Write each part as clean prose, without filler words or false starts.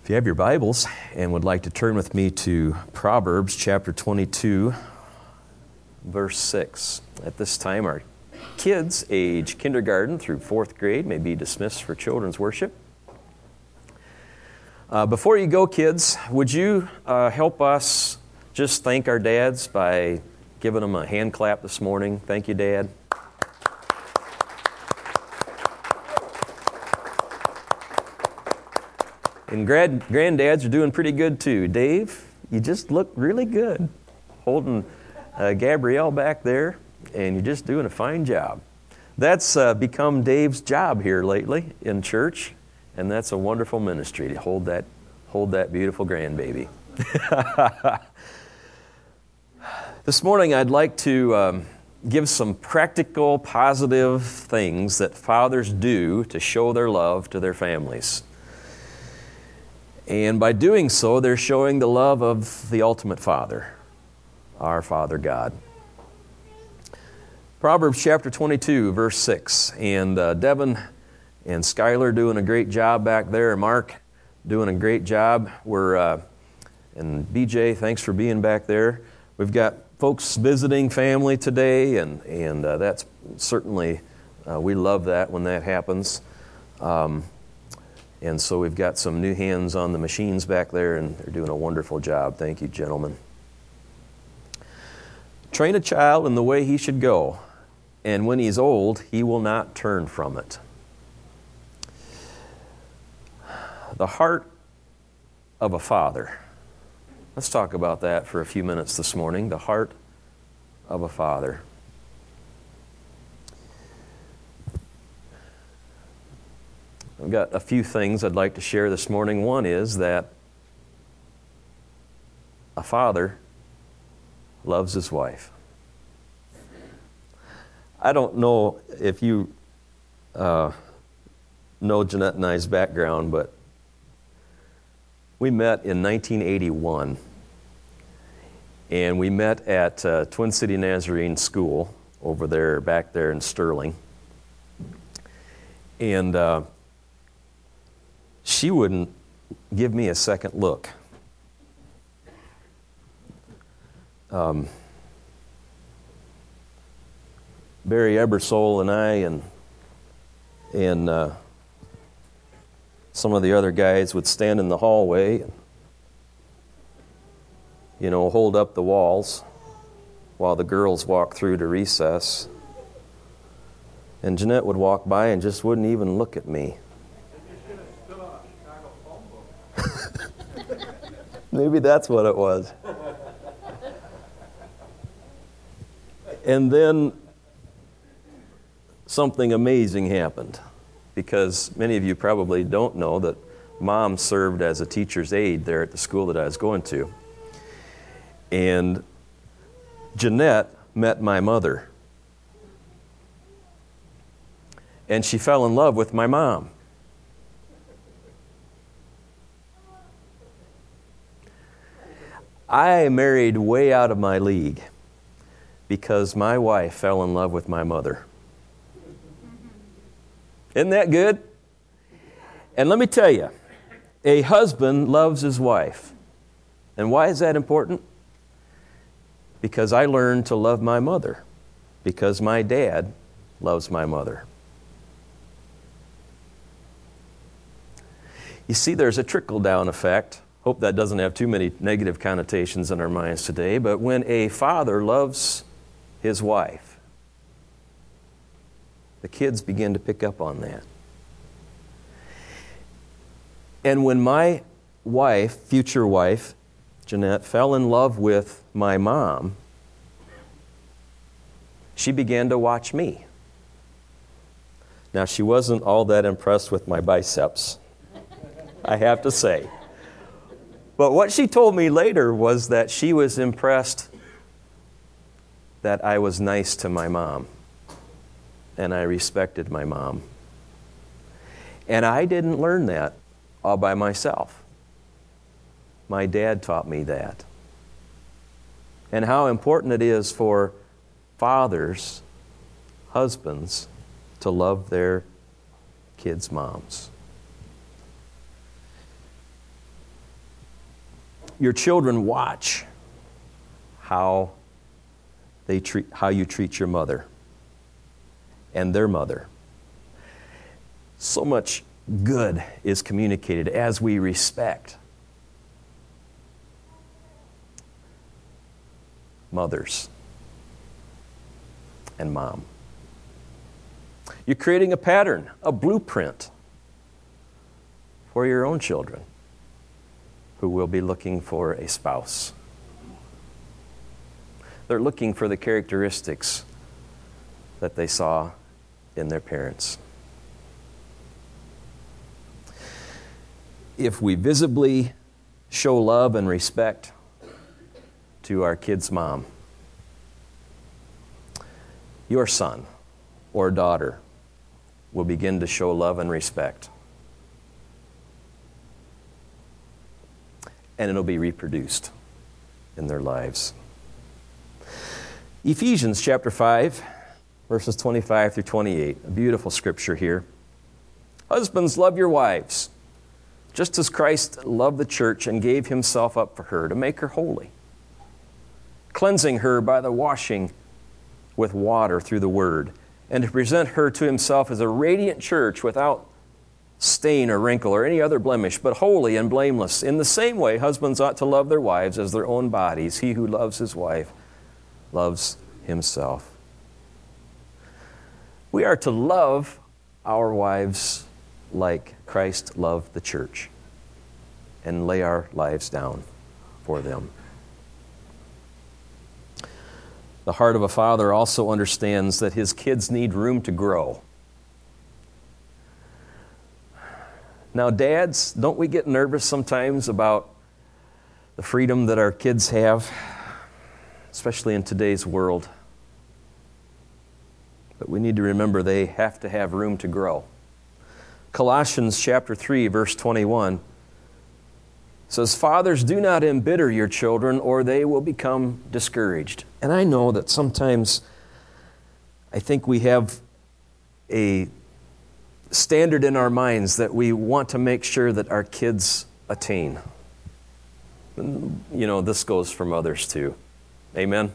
If you have your Bibles and would like to turn with me to Proverbs chapter 22, verse 6. At this time, our kids, age kindergarten through 4th grade, may be dismissed for children's worship. Before you go, kids, would you help us just thank our dads by giving them a hand clap this morning? Thank you, Dad. And granddads are doing pretty good too. Dave, you just look really good holding Gabrielle back there, and you're just doing a fine job. That's become Dave's job here lately in church, and that's a wonderful ministry to hold that beautiful grandbaby. This morning I'd like to give some practical, positive things that fathers do to show their love to their families. And by doing so, they're showing the love of the ultimate Father, our Father God. Proverbs chapter 22, verse 6. And Devin and Skylar doing a great job back there. Mark doing a great job. And BJ, thanks for being back there. We've got folks visiting family today, and that's certainly, we love that when that happens. And so we've got some new hands on the machines back there, and they're doing a wonderful job. Thank you, gentlemen. Train a child in the way he should go, and when he's old, he will not turn from it. The heart of a father. Let's talk about that for a few minutes this morning. The heart of a father. I've got a few things I'd like to share this morning. One is that a father loves his wife. I don't know if you know Jeanette and I's background, but we met in 1981. And we met at Twin City Nazarene School over there, back there in Sterling. And she wouldn't give me a second look. Barry Ebersole and I and some of the other guys would stand in the hallway and, hold up the walls while the girls walked through to recess. And Jeanette would walk by and just wouldn't even look at me. Maybe that's what it was. And then something amazing happened, because many of you probably don't know that Mom served as a teacher's aide there at the school that I was going to. And Jeanette met my mother. And she fell in love with my mom. I married way out of my league because my wife fell in love with my mother. Isn't that good? And let me tell you, a husband loves his wife. And why is that important? Because I learned to love my mother, because my dad loves my mother. You see, there's a trickle-down effect. Hope that doesn't have too many negative connotations in our minds today, but when a father loves his wife, the kids begin to pick up on that. And when my wife, future wife, Jeanette, fell in love with my mom, she began to watch me. Now, she wasn't all that impressed with my biceps, I have to say. But what she told me later was that she was impressed that I was nice to my mom, and I respected my mom. And I didn't learn that all by myself. My dad taught me that. And how important it is for fathers, husbands, to love their kids' moms. your children watch how you treat your mother and their mother. So much good is communicated as we respect mothers and mom. You're creating a pattern, a blueprint for your own children who will be looking for a spouse. They're looking for the characteristics that they saw in their parents. If we visibly show love and respect to our kid's mom, your son or daughter will begin to show love and respect. And it'll be reproduced in their lives. Ephesians chapter 5, verses 25 through 28, a beautiful scripture here. Husbands, love your wives, just as Christ loved the church and gave himself up for her to make her holy, cleansing her by the washing with water through the word, and to present her to himself as a radiant church without stain or wrinkle or any other blemish, but holy and blameless. In the same way, husbands ought to love their wives as their own bodies. He who loves his wife loves himself. We are to love our wives like Christ loved the church and lay our lives down for them. The heart of a father also understands that his kids need room to grow. Now, dads, don't we get nervous sometimes about the freedom that our kids have, especially in today's world? But we need to remember they have to have room to grow. Colossians chapter 3, verse 21 says, "Fathers, do not embitter your children, or they will become discouraged." And I know that sometimes I think we have a standard in our minds that we want to make sure that our kids attain. And, this goes for mothers too. Amen?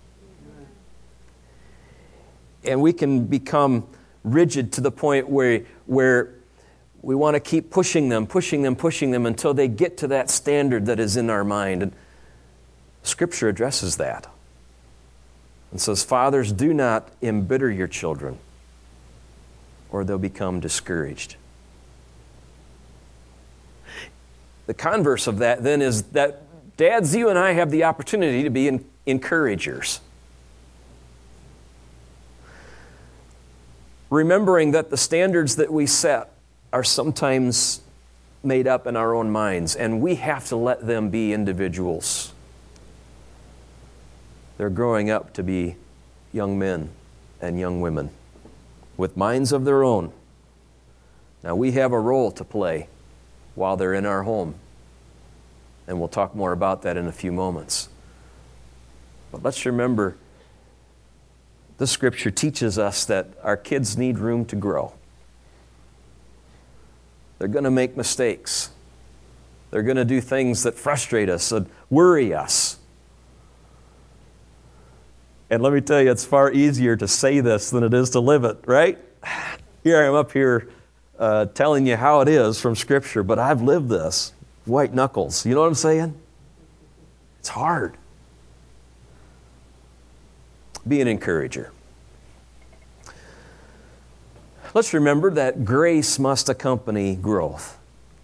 And we can become rigid to the point where we want to keep pushing them until they get to that standard that is in our mind. And Scripture addresses that and says, "Fathers, do not embitter your children, or they'll become discouraged." The converse of that then is that dads, you and I have the opportunity to be encouragers. Remembering that the standards that we set are sometimes made up in our own minds, and we have to let them be individuals. They're growing up to be young men and young women with minds of their own. Now, we have a role to play while they're in our home, and we'll talk more about that in a few moments. But let's remember, the Scripture teaches us that our kids need room to grow. They're going to make mistakes. They're going to do things that frustrate us and worry us. And let me tell you, it's far easier to say this than it is to live it, right? Here I am up here telling you how it is from Scripture, but I've lived this. White knuckles. You know what I'm saying? It's hard. Be an encourager. Let's remember that grace must accompany growth.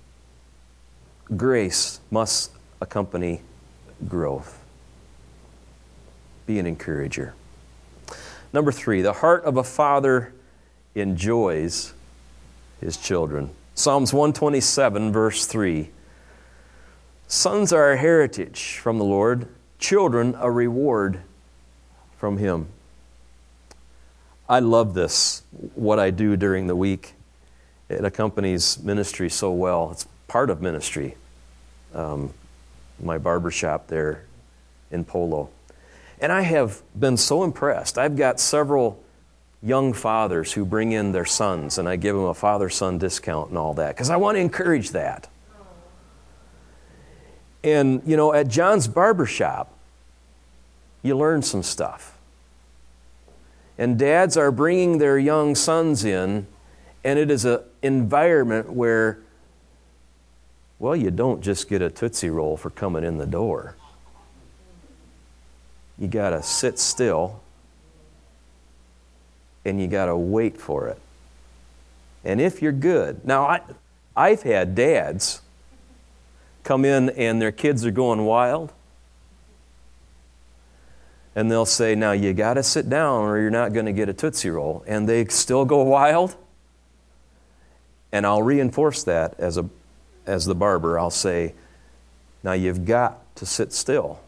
Grace must accompany growth. Be an encourager. Number 3, the heart of a father enjoys his children. Psalms 127, verse 3. "Sons are a heritage from the Lord, children a reward from Him." I love this, what I do during the week. It accompanies ministry so well. It's part of ministry. My barbershop there in Polo. And I have been so impressed. I've got several young fathers who bring in their sons, and I give them a father-son discount and all that, because I want to encourage that. And, at John's barbershop, you learn some stuff. And dads are bringing their young sons in, and it is an environment where, well, you don't just get a Tootsie Roll for coming in the door. You got to sit still, and you got to wait for it. And if you're good, now I've had dads come in and their kids are going wild, and they'll say, now you got to sit down or you're not going to get a Tootsie Roll, and they still go wild. And I'll reinforce that as the barber. I'll say, now you've got to sit still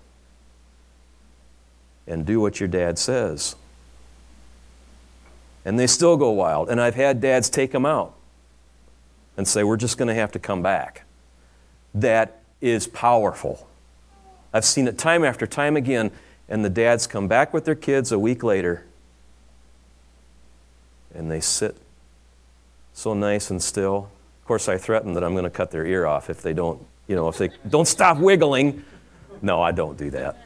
and do what your dad says. And they still go wild. And I've had dads take them out and say, we're just going to have to come back. That is powerful. I've seen it time after time again, and the dads come back with their kids a week later, and they sit so nice and still. Of course, I threaten that I'm going to cut their ear off if they don't, if they don't stop wiggling. No, I don't do that.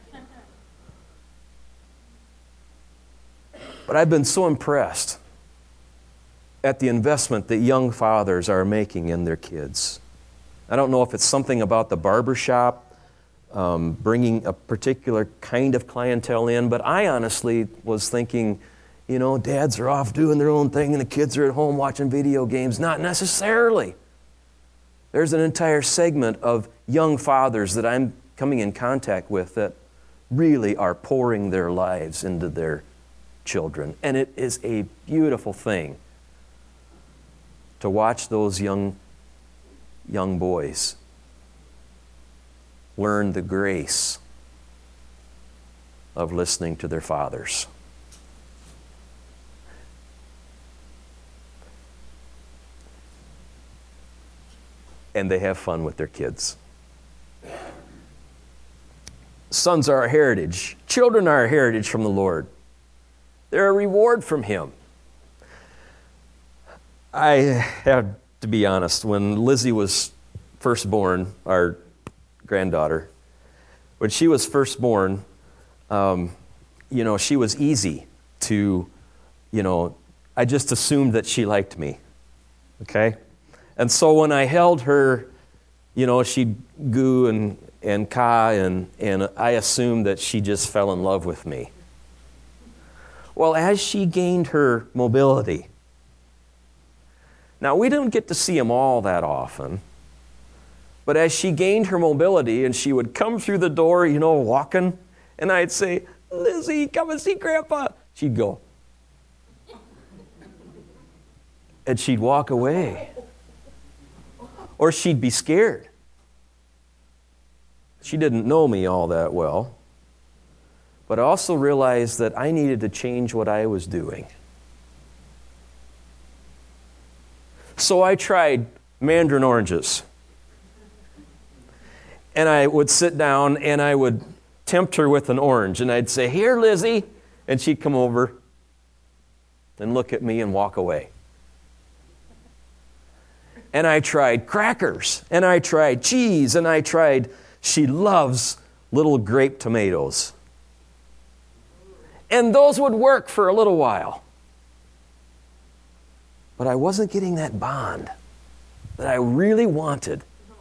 But I've been so impressed at the investment that young fathers are making in their kids. I don't know if it's something about the barbershop, bringing a particular kind of clientele in, but I honestly was thinking, dads are off doing their own thing and the kids are at home watching video games. Not necessarily. There's an entire segment of young fathers that I'm coming in contact with that really are pouring their lives into their children. And it is a beautiful thing to watch those young boys learn the grace of listening to their fathers. And they have fun with their kids. Sons are our heritage. Children are our heritage from the Lord. They're a reward from Him. I have to be honest, when Lizzie was first born, our granddaughter, when she was first born, she was easy to, I just assumed that she liked me, okay? And so when I held her, she'd goo and caw, and I assumed that she just fell in love with me. Well, as she gained her mobility, now we don't get to see them all that often, but as she gained her mobility and she would come through the door, walking, and I'd say, Lizzie, come and see Grandpa. She'd go. And she'd walk away. Or she'd be scared. She didn't know me all that well. But I also realized that I needed to change what I was doing. So I tried mandarin oranges. And I would sit down and I would tempt her with an orange. And I'd say, here, Lizzie. And she'd come over and look at me and walk away. And I tried crackers. And I tried cheese. And she loves little grape tomatoes. And those would work for a little while. But I wasn't getting that bond that I really wanted.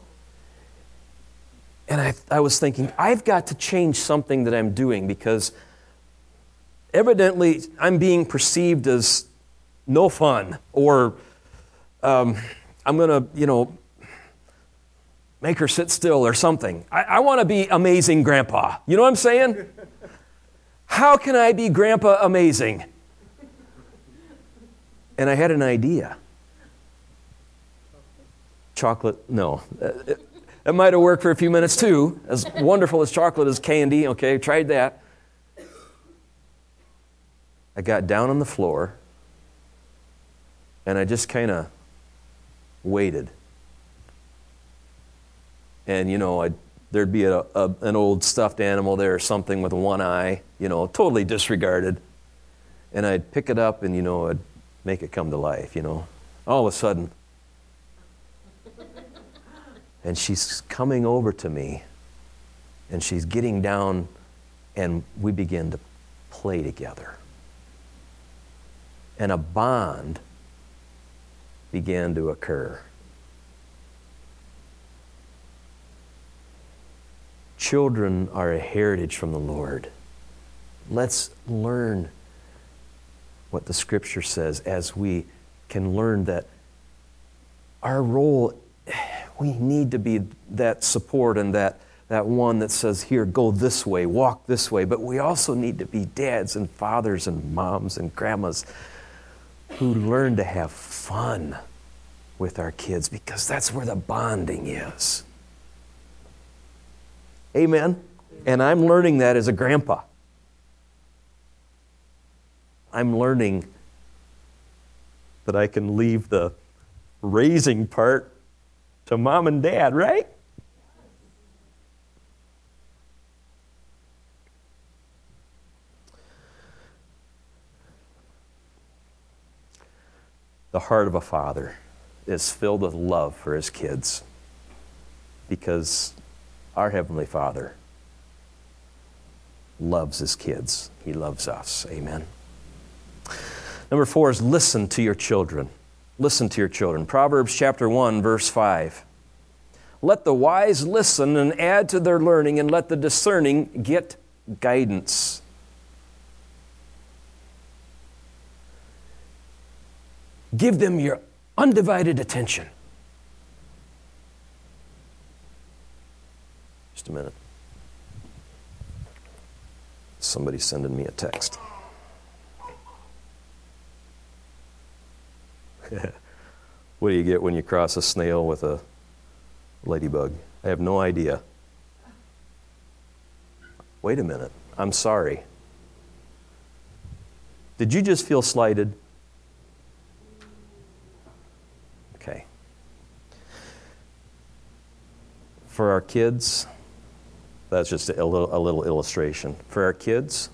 And I was thinking, I've got to change something that I'm doing because evidently I'm being perceived as no fun or I'm going to, make her sit still or something. I want to be amazing grandpa. You know what I'm saying? How can I be grandpa amazing? And I had an idea. Chocolate, no. It might have worked for a few minutes too. As wonderful as chocolate is candy, okay, tried that. I got down on the floor and I just kind of waited. And, there'd be an old stuffed animal there or something with one eye, totally disregarded. And I'd pick it up and, I'd make it come to life, All of a sudden. And she's coming over to me And she's getting down, and we begin to play together. And a bond began to occur. Children are a heritage from the Lord. Let's learn what the Scripture says as we can learn that our role, we need to be that support and that one that says, here, go this way, walk this way. But we also need to be dads and fathers and moms and grandmas who learn to have fun with our kids, because that's where the bonding is. Amen? And I'm learning that as a grandpa. I'm learning that I can leave the raising part to mom and dad, right? The heart of a father is filled with love for his kids, because our Heavenly Father loves his kids. He loves us. Amen. Number 4 is listen to your children. Listen to your children. Proverbs chapter 1, verse 5. Let the wise listen and add to their learning, and let the discerning get guidance. Give them your undivided attention. Just a minute. Somebody's sending me a text. What do you get when you cross a snail with a ladybug? I have no idea. Wait a minute. I'm sorry. Did you just feel slighted? Okay. For our kids, that's just a little illustration. For our kids,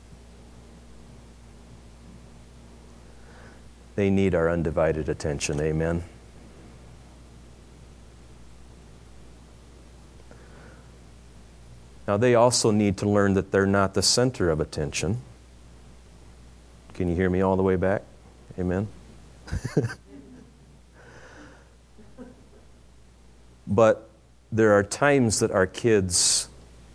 they need our undivided attention. Amen. Now, they also need to learn that they're not the center of attention. Can you hear me all the way back? Amen. But there are times that our kids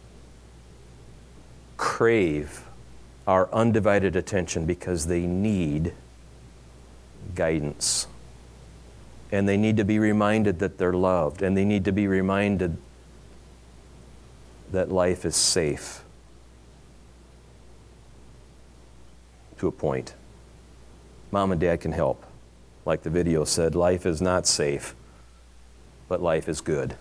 crave our undivided attention because they need guidance. And they need to be reminded that they're loved. And they need to be reminded that life is safe. To a point. Mom and Dad can help. Like the video said, life is not safe, but life is good.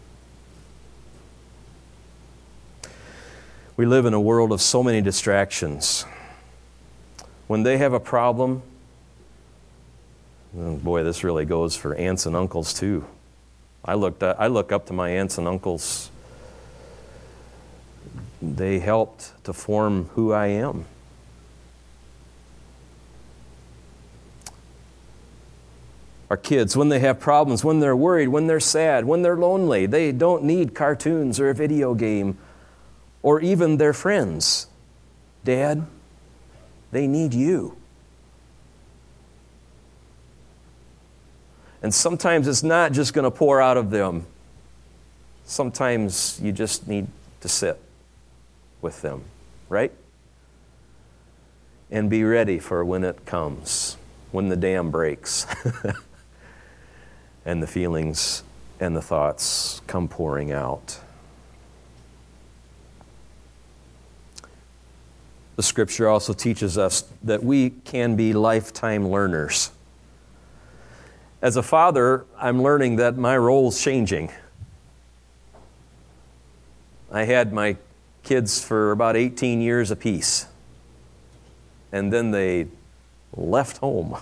We live in a world of so many distractions. When they have a problem, oh boy, this really goes for aunts and uncles too. I look up to my aunts and uncles. They helped to form who I am. Our kids, when they have problems, when they're worried, when they're sad, when they're lonely, they don't need cartoons or a video game or even their friends. Dad, they need you. And sometimes it's not just going to pour out of them. Sometimes you just need to sit with them, right? And be ready for when it comes, when the dam breaks. And the feelings and the thoughts come pouring out. The Scripture also teaches us that we can be lifetime learners. As a father, I'm learning that my role's changing. I had my kids for about 18 years apiece, and then they left home.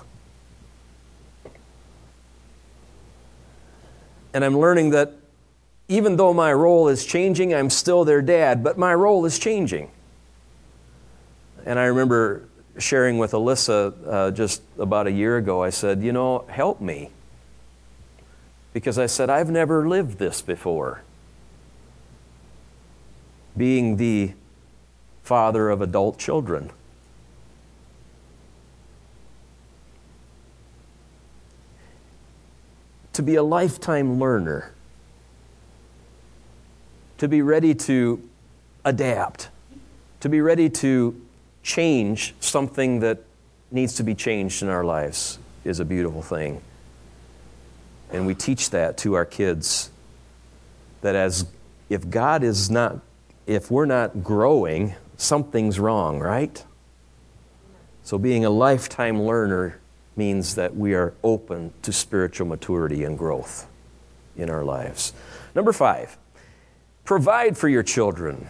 And I'm learning that even though my role is changing, I'm still their dad, but my role is changing. And I remember sharing with Alyssa just about a year ago, I said, help me. Because I said, I've never lived this before. being the father of adult children. To be a lifetime learner. To be ready to adapt. To be ready to change something that needs to be changed in our lives is a beautiful thing. And we teach that to our kids, that if we're not growing, something's wrong, right? So being a lifetime learner means that we are open to spiritual maturity and growth in our lives. Number 5, provide for your children.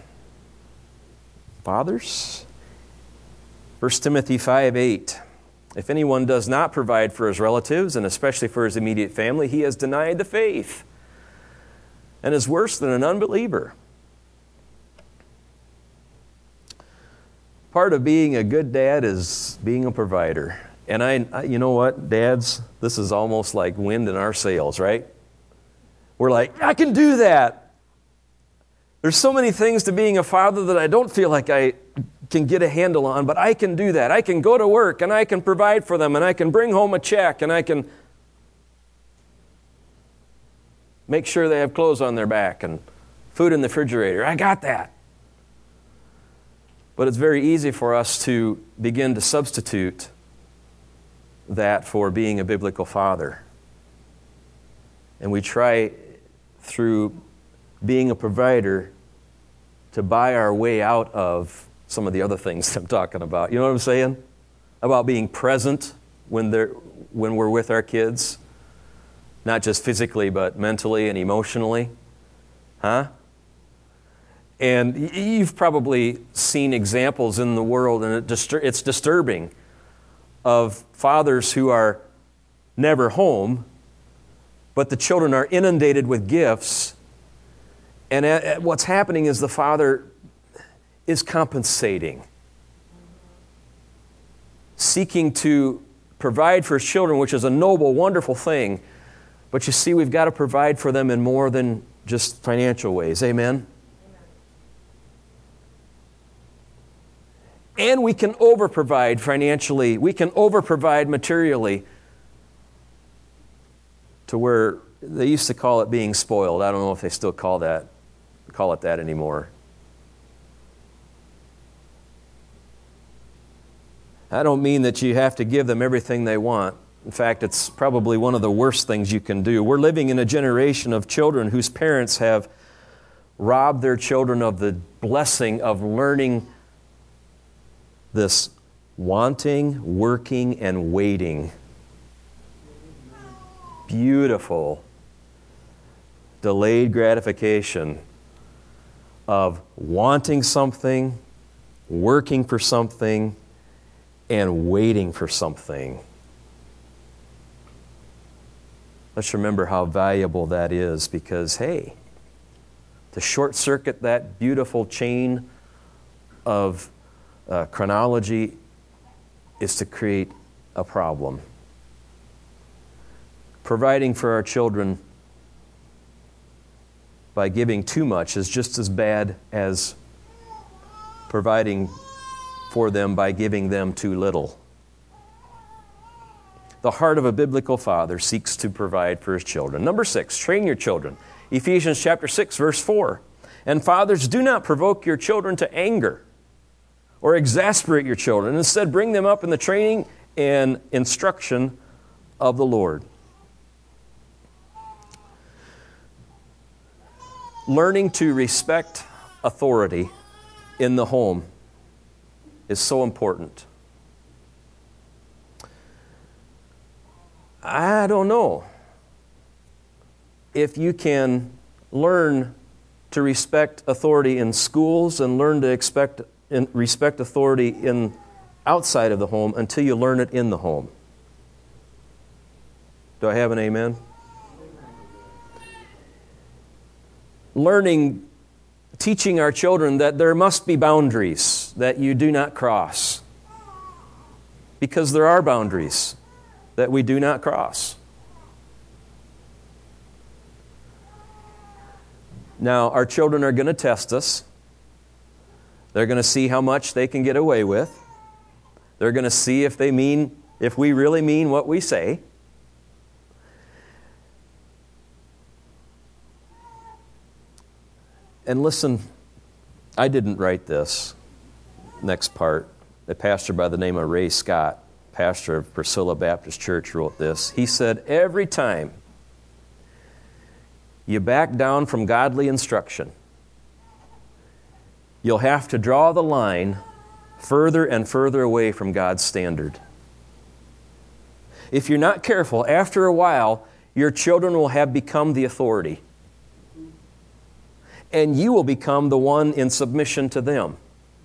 Fathers? 1 Timothy 5:8. If anyone does not provide for his relatives, and especially for his immediate family, he has denied the faith and is worse than an unbeliever. Part of being a good dad is being a provider. And I you know what, dads, this is almost like wind in our sails, right? We're like, I can do that. There's so many things to being a father that I don't feel like I can get a handle on, but I can do that. I can go to work, and I can provide for them, and I can bring home a check, and I can make sure they have clothes on their back and food in the refrigerator. I got that. But it's very easy for us to begin to substitute that for being a biblical father. And we try through being a provider to buy our way out of some of the other things I'm talking about. You know what I'm saying? About being present when we're with our kids. Not just physically, but mentally and emotionally. Huh? And you've probably seen examples in the world, and it's disturbing, of fathers who are never home, but the children are inundated with gifts. And what's happening is the father is compensating, seeking to provide for his children, which is a noble, wonderful thing. But you see, we've got to provide for them in more than just financial ways. Amen? And we can over-provide financially. We can over-provide materially to where they used to call it being spoiled. I don't know if they still call it that anymore. I don't mean that you have to give them everything they want. In fact, it's probably one of the worst things you can do. We're living in a generation of children whose parents have robbed their children of the blessing of learning this wanting, working, and waiting. Beautiful, delayed gratification of wanting something, working for something, and waiting for something. Let's remember how valuable that is, because, hey, to short circuit that beautiful chain of chronology is to create a problem. Providing for our children by giving too much is just as bad as providing for them by giving them too little. The heart of a biblical father seeks to provide for his children. Number 6, train your children. Ephesians chapter 6, verse 4. And fathers, do not provoke your children to anger or exasperate your children. Instead, bring them up in the training and instruction of the Lord. Learning to respect authority in the home is so important. I don't know if you can learn to respect authority in schools and learn to respect authority outside of the home until you learn it in the home. Do I have an amen? Teaching our children that there must be boundaries that you do not cross. Because there are boundaries that we do not cross. Now, our children are going to test us. They're going to see how much they can get away with. They're going to see if we really mean what we say. And listen, I didn't write this next part. A pastor by the name of Ray Scott, pastor of Priscilla Baptist Church, wrote this. He said, every time you back down from godly instruction, you'll have to draw the line further and further away from God's standard. If you're not careful, after a while, your children will have become the authority. And you will become the one in submission to them.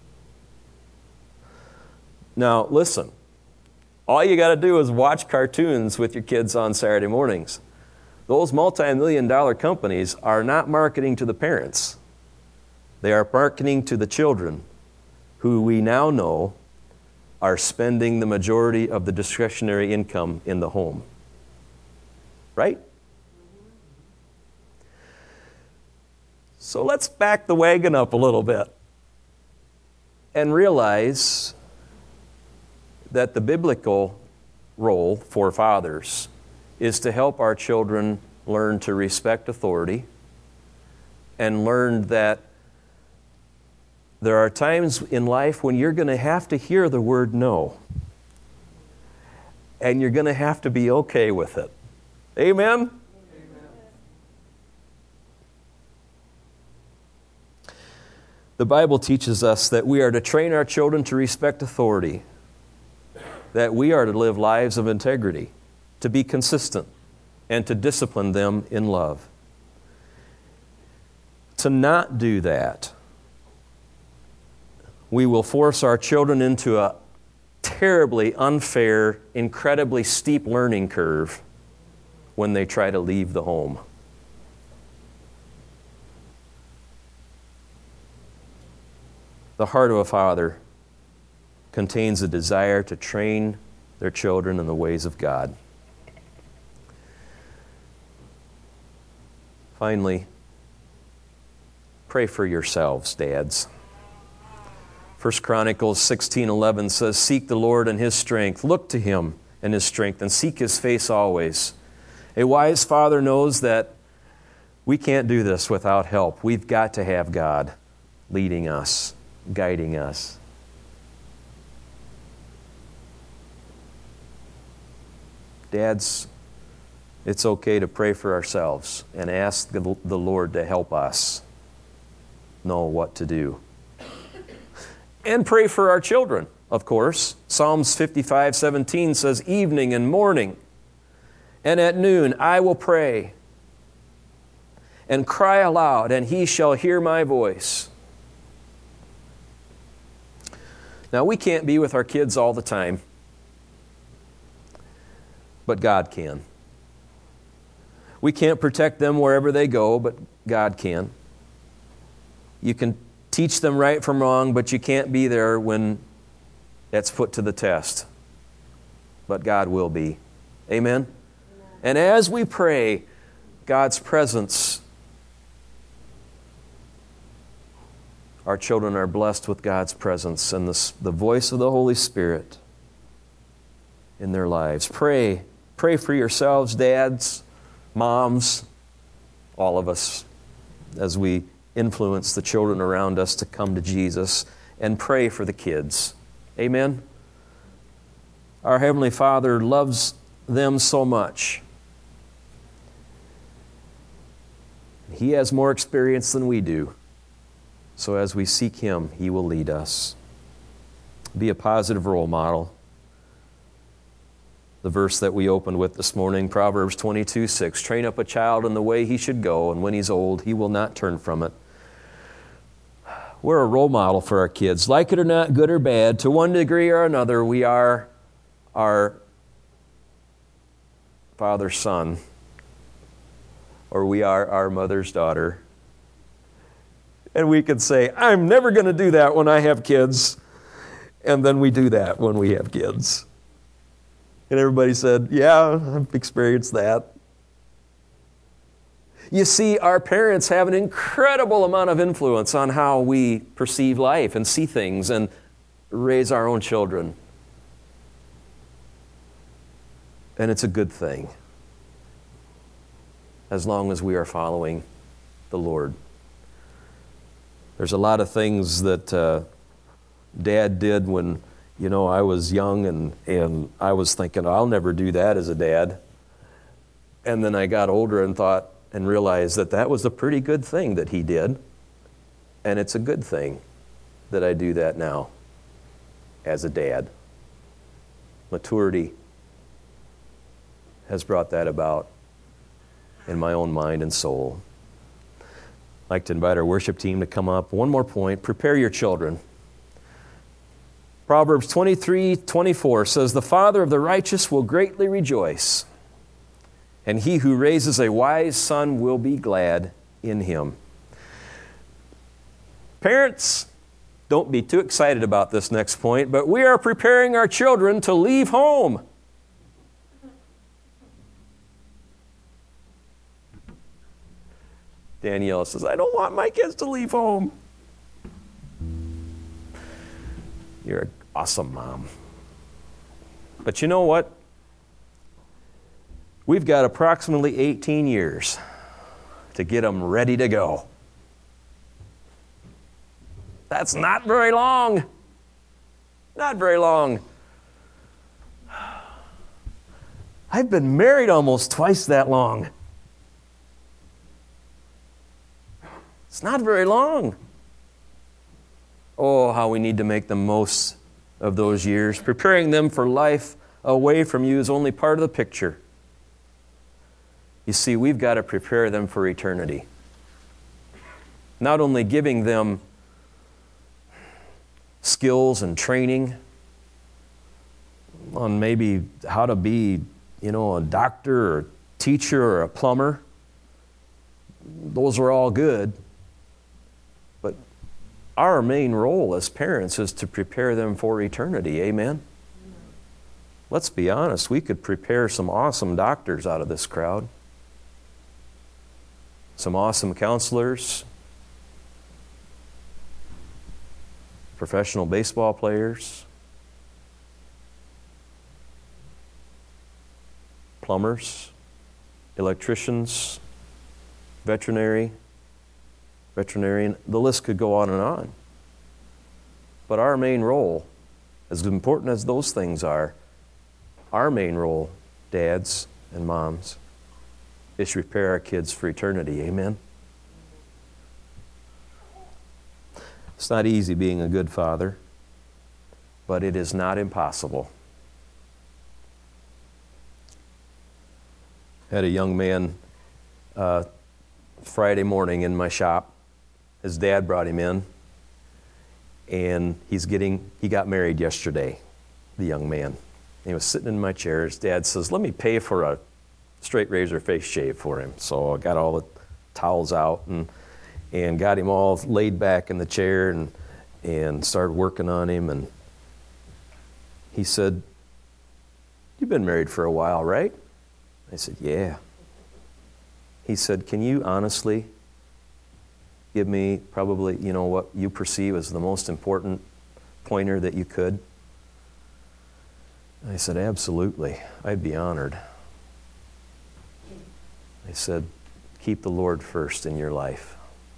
Now, listen. All you got to do is watch cartoons with your kids on Saturday mornings. Those multi-million-dollar companies are not marketing to the parents. They are marketing to the children, who we now know are spending the majority of the discretionary income in the home. Right? So let's back the wagon up a little bit and realize that the biblical role for fathers is to help our children learn to respect authority and learn that there are times in life when you're going to have to hear the word no. And you're going to have to be okay with it. Amen? The Bible teaches us that we are to train our children to respect authority, that we are to live lives of integrity, to be consistent, and to discipline them in love. To not do that, we will force our children into a terribly unfair, incredibly steep learning curve when they try to leave the home. The heart of a father contains a desire to train their children in the ways of God. Finally, pray for yourselves, dads. 1 Chronicles 16:11 says, "Seek the Lord and His strength. Look to Him and His strength, and seek His face always." A wise father knows that we can't do this without help. We've got to have God leading us, guiding us. Dads, it's okay to pray for ourselves and ask the Lord to help us know what to do. And pray for our children, of course. Psalms 55:17 says, "Evening and morning, and at noon I will pray and cry aloud, and He shall hear my voice." Now, we can't be with our kids all the time, but God can. We can't protect them wherever they go, but God can. You can teach them right from wrong, but you can't be there when that's put to the test. But God will be. Amen? And as we pray, God's presence, our children are blessed with God's presence and the voice of the Holy Spirit in their lives. Pray. Pray for yourselves, dads, moms, all of us, as we influence the children around us to come to Jesus, and pray for the kids. Amen? Our Heavenly Father loves them so much. He has more experience than we do. So as we seek Him, He will lead us. Be a positive role model. The verse that we opened with this morning, Proverbs 22:6, "Train up a child in the way he should go, and when he's old, he will not turn from it." We're a role model for our kids. Like it or not, good or bad, to one degree or another, we are our father's son, or we are our mother's daughter. And we could say, "I'm never going to do that when I have kids." And then we do that when we have kids. And everybody said, "Yeah, I've experienced that." You see, our parents have an incredible amount of influence on how we perceive life and see things and raise our own children. And it's a good thing, as long as we are following the Lord. There's a lot of things that Dad did when, I was young, and I was thinking, I'll never do that as a dad. And then I got older and thought and realized that was a pretty good thing that he did. And it's a good thing that I do that now as a dad. Maturity has brought that about in my own mind and soul. I'd like to invite our worship team to come up. One more point, prepare your children. Proverbs 23:24 says, "The father of the righteous will greatly rejoice, and he who raises a wise son will be glad in him." Parents, don't be too excited about this next point, but we are preparing our children to leave home. Danielle says, "I don't want my kids to leave home." You're an awesome mom. But you know what? We've got approximately 18 years to get them ready to go. That's not very long. Not very long. I've been married almost twice that long. It's not very long. Oh, how we need to make the most of those years. Preparing them for life away from you is only part of the picture. You see, we've got to prepare them for eternity. Not only giving them skills and training on maybe how to be, a doctor or a teacher or a plumber. Those are all good. But our main role as parents is to prepare them for eternity. Amen? Let's be honest. We could prepare some awesome doctors out of this crowd. Some awesome counselors. Professional baseball players. Plumbers. Electricians. Veterinarian. The list could go on and on. But our main role, as important as those things are, our main role, dads and moms, is to prepare our kids for eternity. Amen? It's not easy being a good father, but it is not impossible. I had a young man Friday morning in my shop. His dad brought him in, and he got married yesterday, the young man. He was sitting in my chair. His dad says, "Let me pay for a straight razor face shave for him." So I got all the towels out and got him all laid back in the chair and started working on him. And he said, "You've been married for a while, right?" I said, "Yeah." He said, "Can you honestly give me probably, what you perceive as the most important pointer that you could?" I said, "Absolutely. I'd be honored." I said, "Keep the Lord first in your life."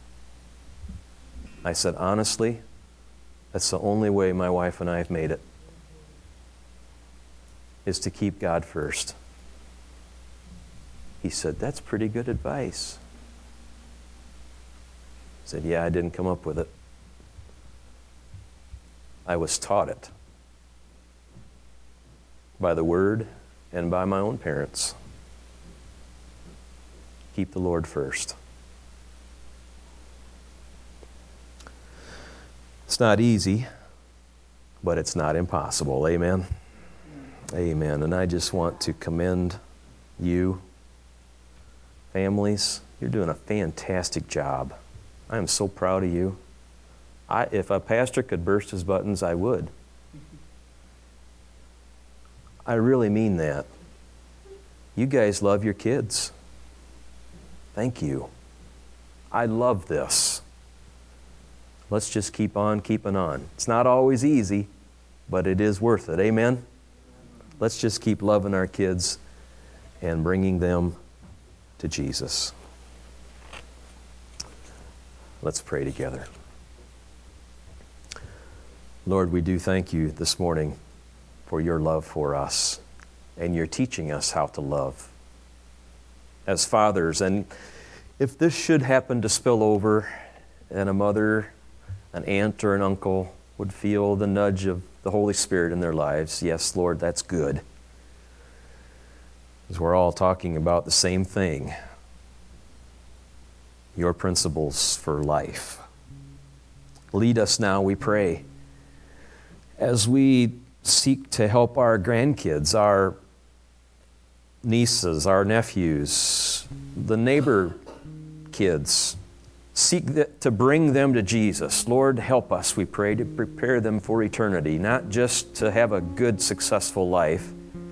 I said, "Honestly, that's the only way my wife and I have made it, is to keep God first." He said, "That's pretty good advice." I said, "Yeah, I didn't come up with it. I was taught it by the Word and by my own parents. Keep the Lord first." It's not easy, but it's not impossible. Amen? Amen. And I just want to commend you, families. You're doing a fantastic job. I am so proud of you. If a pastor could burst his buttons, I would. I really mean that. You guys love your kids. Thank you. I love this. Let's just keep on keeping on. It's not always easy, but it is worth it. Amen? Let's just keep loving our kids and bringing them to Jesus. Let's pray together. Lord, we do thank you this morning for your love for us, and you're teaching us how to love as fathers. And if this should happen to spill over and a mother, an aunt, or an uncle would feel the nudge of the Holy Spirit in their lives, yes, Lord, that's good. Because we're all talking about the same thing. Your principles for life. Lead us now, we pray, as we seek to help our grandkids, our nieces, our nephews, the neighbor kids, seek to bring them to Jesus. Lord, help us, we pray, to prepare them for eternity, not just to have a good, successful life,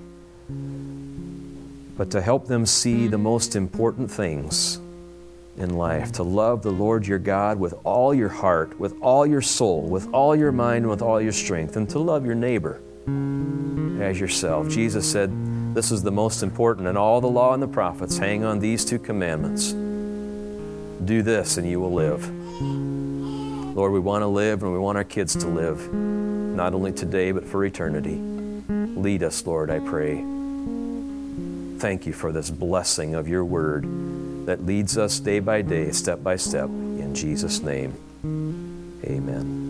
but to help them see the most important things in life, to love the Lord your God with all your heart, with all your soul, with all your mind, with all your strength, and to love your neighbor as yourself. Jesus said, this is the most important, and all the law and the prophets hang on these two commandments. Do this and you will live. Lord, we want to live and we want our kids to live, not only today but for eternity. Lead us, Lord, I pray. Thank you for this blessing of your word that leads us day by day, step by step. In Jesus' name, amen.